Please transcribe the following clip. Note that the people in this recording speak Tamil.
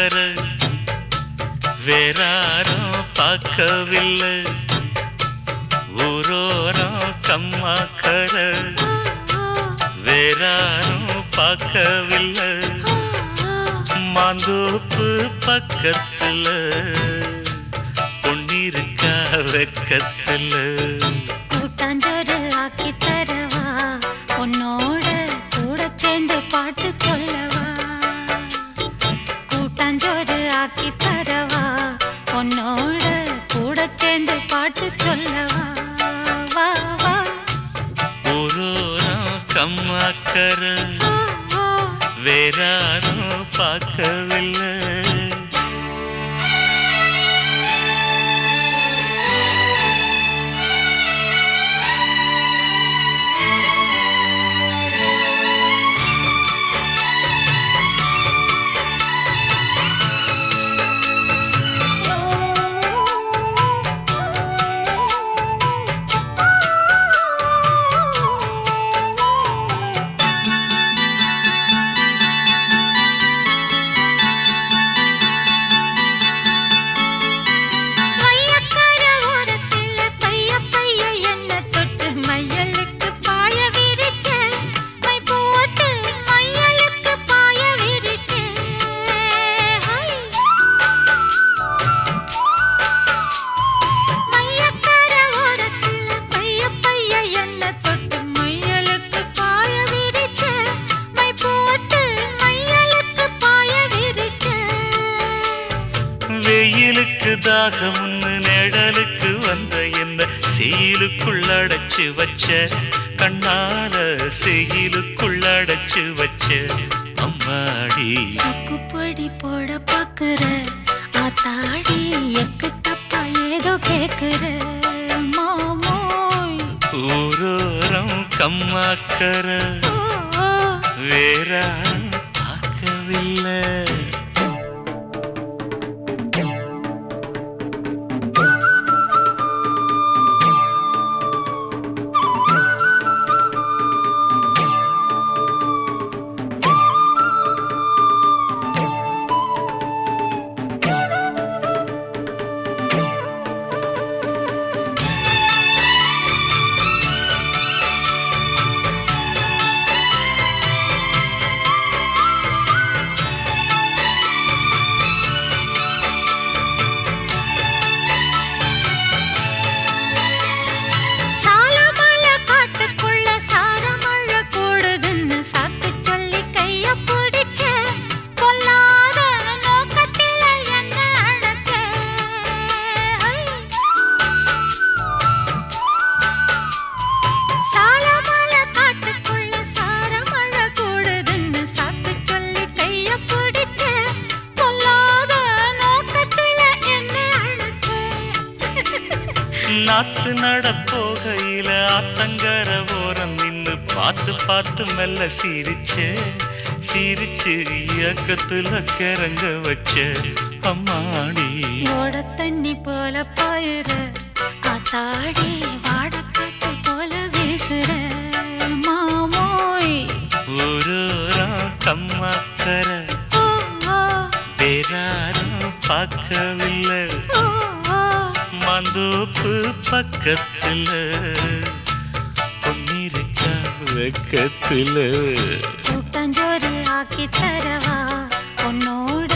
கம்மாக்கரை வேறாரும் பார்க்கவில்லை. ஊரோரம் கம்மாக்கரை வேறாரும் பார்க்கவில்லை. மாந்தோப்பு பக்கத்துல பொன்னிருக்கா வெக்கத்துல. கூட்டாஞ்சோறு ஆக்கி தரவா, உன்னோட கூட சேர்ந்து பாட்டு சொல்லவா. கூட்டாஞ்சோறு ஆக்கி தரவா, உன்னோட கூட சேர்ந்து பாட்டு சொல்லவா. வா வா ஊரோரம் கம்மாக்கரை வேறாரும் பார்க்கவில்லை. வெயிலுக்கு தாகம்னு நிழலுக்கு வந்த என்ன செயலுக்குள்ளடைச்சு வச்ச, கண்ணால செயலுக்குள்ளடைச்சு வச்ச அம்மாடி. சக்குப்படி போட பாக்குற ஆத்தாடி, எக்கு தப்பா ஏதோ கேக்குற மாமோய். ஊரோரம் கம்மாக்கரை வேறாரும் பார்க்கவில்லை. நாத்து நடப்போகையில ஆத்தங்கர ஓரம் நின்னு பார்த்து பார்த்து மெல்ல சிரிச்சு இயக்கத்துல கிறங்க வச்ச அம்மாடி. ஓட தண்ணி போல பாயுற ஆத்தாடி, வாடக்கட்டு போல வீசுற மாமோய். ஊரோரம் கம்மாக்கரை வேறாரும் பார்க்கவில்லை. மாந்தோப்பு பக்கத்துல பொன்னிருக்கா வெக்கத்துல. கூட்டாஞ்சோறு ஆக்கி தரவா, உன்னோட